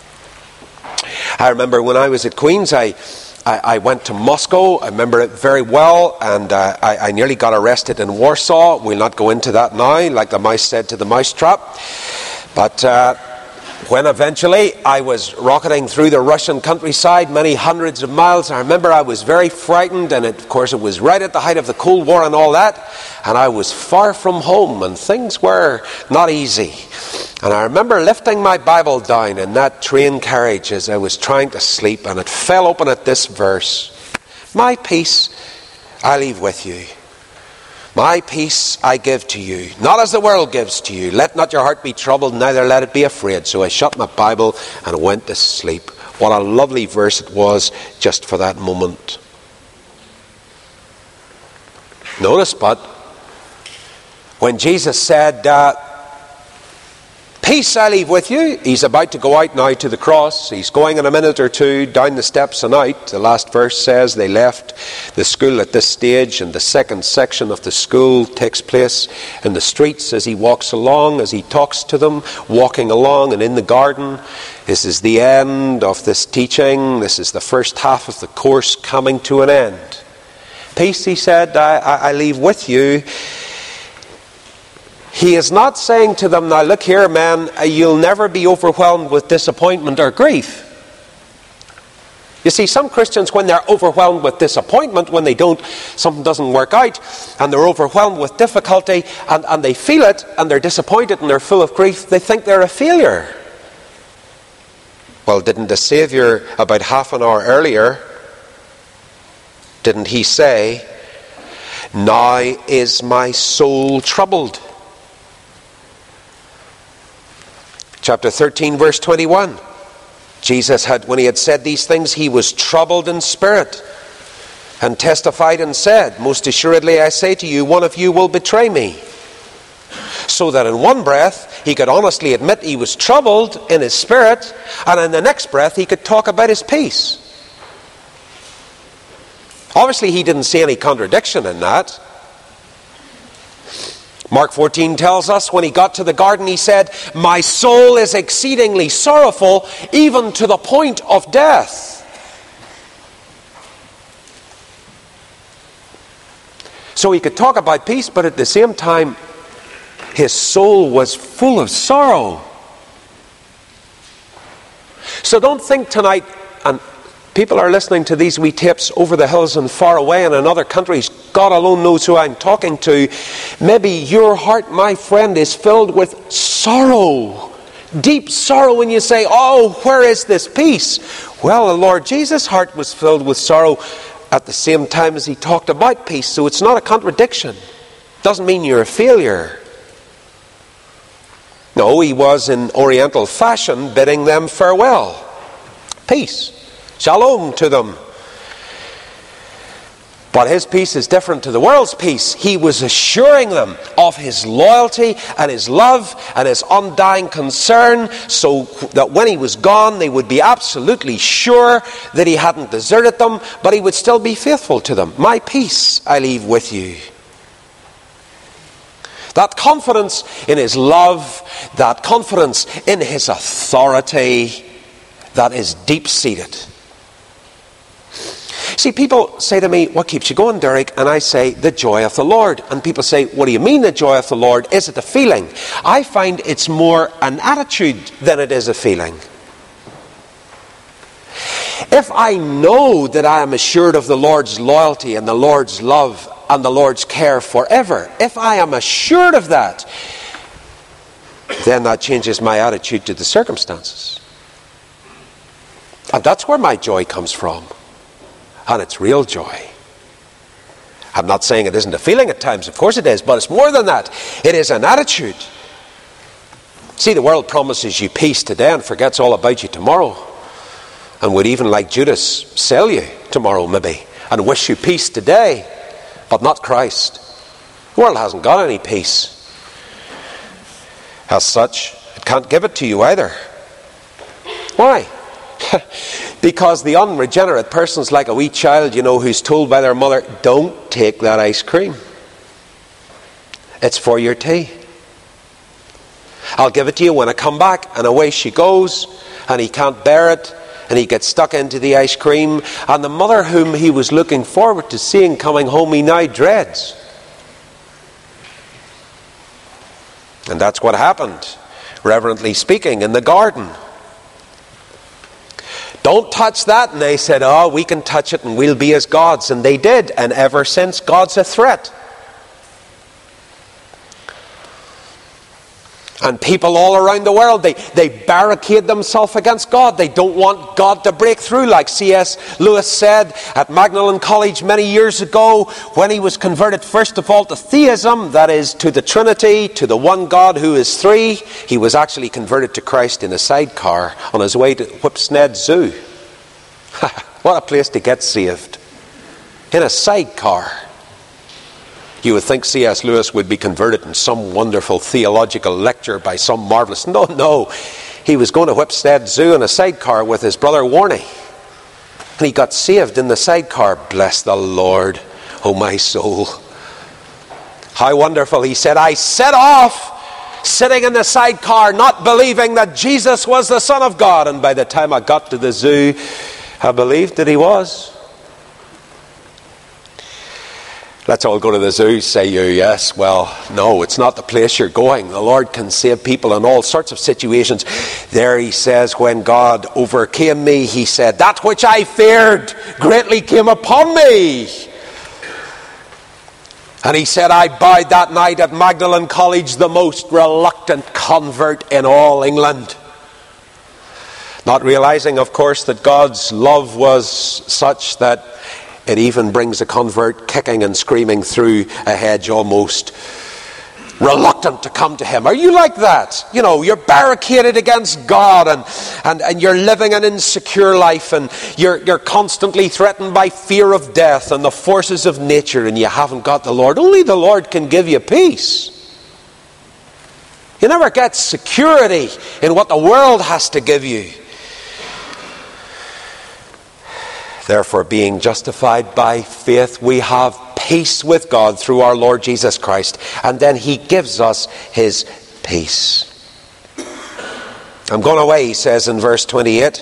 I remember when I was at Queen's, I went to Moscow. I remember it very well, and I nearly got arrested in Warsaw. We'll not go into that now, like the mouse said to the mousetrap. But when eventually I was rocketing through the Russian countryside, many hundreds of miles, I remember I was very frightened, and of course it was right at the height of the Cold War and all that, and I was far from home, and things were not easy. And I remember lifting my Bible down in that train carriage as I was trying to sleep, and it fell open at this verse. My peace I leave with you. My peace I give to you, not as the world gives to you. Let not your heart be troubled, neither let it be afraid. So I shut my Bible and went to sleep. What a lovely verse it was just for that moment. Notice, but when Jesus said, peace I leave with you, he's about to go out now to the cross. He's going in a minute or two down the steps and out. The last verse says they left the school at this stage, and the second section of the school takes place in the streets as he walks along, as he talks to them, walking along and in the garden. This is the end of this teaching. This is the first half of the course coming to an end. Peace, he said, I leave with you. He is not saying to them, now look here, man, you'll never be overwhelmed with disappointment or grief. You see, some Christians, when they're overwhelmed with disappointment, when something doesn't work out, and they're overwhelmed with difficulty, and they feel it, and they're disappointed, and they're full of grief, they think they're a failure. Well, didn't the Saviour, about half an hour earlier, didn't he say, now is my soul troubled? Chapter 13, verse 21. Jesus when he had said these things, he was troubled in spirit, and testified and said, most assuredly I say to you, one of you will betray me. So that in one breath he could honestly admit he was troubled in his spirit, and in the next breath he could talk about his peace. Obviously he didn't see any contradiction in that. Mark 14 tells us when he got to the garden, he said, my soul is exceedingly sorrowful, even to the point of death. So he could talk about peace, but at the same time, his soul was full of sorrow. So don't think tonight, and people are listening to these wee tapes over the hills and far away and in other countries. God alone knows who I'm talking to. Maybe your heart, my friend, is filled with sorrow. Deep sorrow when you say, oh, where is this peace? Well, the Lord Jesus' heart was filled with sorrow at the same time as he talked about peace. So it's not a contradiction. Doesn't mean you're a failure. No, he was in Oriental fashion bidding them farewell. Peace. Shalom to them. But his peace is different to the world's peace. He was assuring them of his loyalty and his love and his undying concern, so that when he was gone they would be absolutely sure that he hadn't deserted them, but he would still be faithful to them. My peace I leave with you. That confidence in his love, that confidence in his authority, that is deep-seated. See, people say to me, what keeps you going, Derek? And I say, the joy of the Lord. And people say, what do you mean the joy of the Lord? Is it a feeling? I find it's more an attitude than it is a feeling. If I know that I am assured of the Lord's loyalty and the Lord's love and the Lord's care forever, if I am assured of that, then that changes my attitude to the circumstances. And that's where my joy comes from. And it's real joy. I'm not saying it isn't a feeling at times. Of course it is. But it's more than that. It is an attitude. See, the world promises you peace today and forgets all about you tomorrow, and would even, like Judas, sell you tomorrow maybe, and wish you peace today, but not Christ. The world hasn't got any peace. As such, it can't give it to you either. Why? Because the unregenerate person's like a wee child, who's told by their mother, don't take that ice cream. It's for your tea. I'll give it to you when I come back. And away she goes, and he can't bear it, and he gets stuck into the ice cream, and the mother whom he was looking forward to seeing coming home, he now dreads. And that's what happened, reverently speaking, in the garden. Don't touch that. And they said, we can touch it and we'll be as gods. And they did. And ever since, God's a threat. And people all around the world, they barricade themselves against God. They don't want God to break through, like C.S. Lewis said at Magdalen College many years ago, when he was converted first of all to theism, that is, to the Trinity, to the one God who is three. He was actually converted to Christ in a sidecar on his way to Whipsnade Zoo. What a place to get saved. In a sidecar. You would think C.S. Lewis would be converted in some wonderful theological lecture by some marvellous... No. He was going to Whipsnade Zoo in a sidecar with his brother Warnie. And he got saved in the sidecar. Bless the Lord, oh my soul. How wonderful. He said, I set off sitting in the sidecar, not believing that Jesus was the Son of God. And by the time I got to the zoo, I believed that he was. Let's all go to the zoo, say you. Yes, well, no, it's not the place you're going. The Lord can save people in all sorts of situations. There he says, when God overcame me, he said, that which I feared greatly came upon me. And he said, I bowed that night at Magdalen College, the most reluctant convert in all England. Not realizing, of course, that God's love was such that it even brings a convert kicking and screaming through a hedge, almost reluctant to come to him. Are you like that? You're barricaded against God, and you're living an insecure life, and you're constantly threatened by fear of death and the forces of nature, and you haven't got the Lord. Only the Lord can give you peace. You never get security in what the world has to give you. Therefore, being justified by faith, we have peace with God through our Lord Jesus Christ. And then he gives us his peace. I'm going away, he says in verse 28.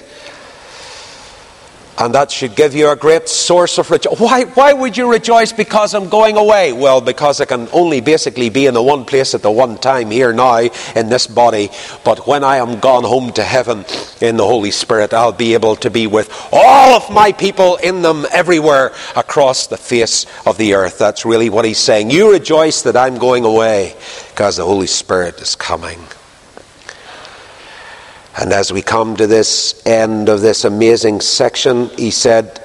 And that should give you a great source of rejoicing. Why would you rejoice because I'm going away? Well, because I can only basically be in the one place at the one time, here now, in this body. But when I am gone home to heaven in the Holy Spirit, I'll be able to be with all of my people in them everywhere across the face of the earth. That's really what he's saying. You rejoice that I'm going away because the Holy Spirit is coming. And as we come to this end of this amazing section, he said,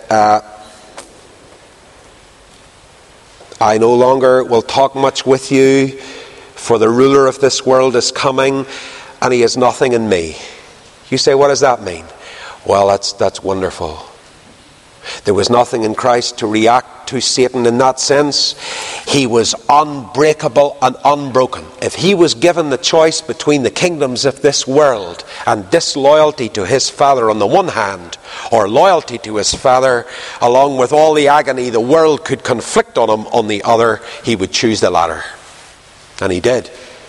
I no longer will talk much with you, for the ruler of this world is coming, and he has nothing in me. You say, what does that mean? Well, that's wonderful. There was nothing in Christ to react to Satan in that sense. He was unbreakable and unbroken. If he was given the choice between the kingdoms of this world and disloyalty to his Father on the one hand, or loyalty to his Father, along with all the agony the world could conflict on him on the other, he would choose the latter. And he did.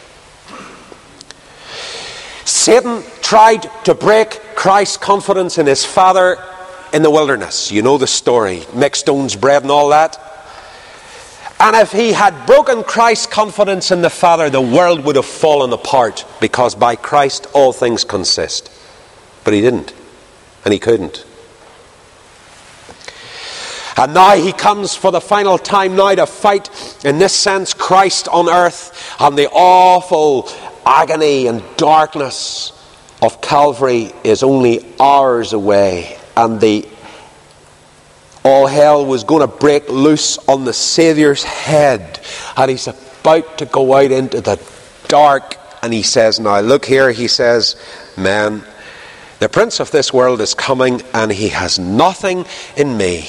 Satan tried to break Christ's confidence in his Father in the wilderness. You know the story. Make stones bread and all that. And if he had broken Christ's confidence in the Father, the world would have fallen apart, because by Christ all things consist. But he didn't. And he couldn't. And now he comes for the final time now to fight, in this sense, Christ on earth, and the awful agony and darkness of Calvary is only hours away. And all hell was going to break loose on the Saviour's head. And he's about to go out into the dark And he says, now look here, he says, men, the prince of this world is coming, and he has nothing in me.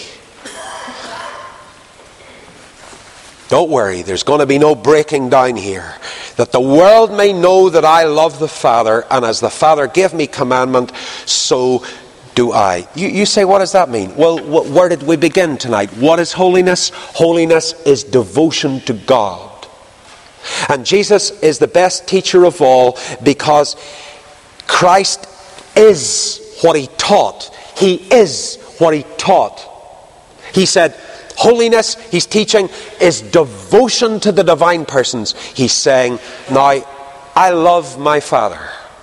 Don't worry, there's going to be no breaking down here. That the world may know that I love the Father, and as the Father gave me commandment, so do I. You say, what does that mean? Well, where did we begin tonight? What is holiness? Holiness is devotion to God. And Jesus is the best teacher of all, because Christ is what he taught. He is what he taught. He said, holiness, he's teaching, is devotion to the divine persons. He's saying, now, I love my Father.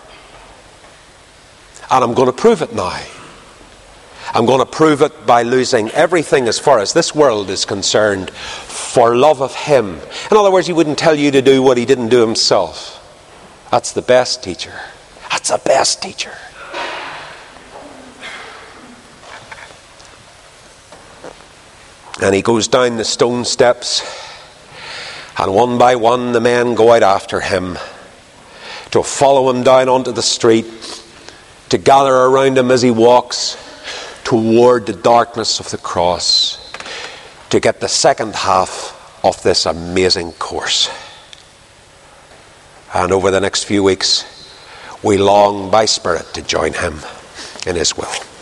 And I'm going to prove it now. I'm going to prove it by losing everything as far as this world is concerned for love of him. In other words, he wouldn't tell you to do what he didn't do himself. That's the best teacher. That's the best teacher. And he goes down the stone steps, and one by one the men go out after him to follow him down onto the street, to gather around him as he walks toward the darkness of the cross, to get the second half of this amazing course. And over the next few weeks, we long by Spirit to join him in his will.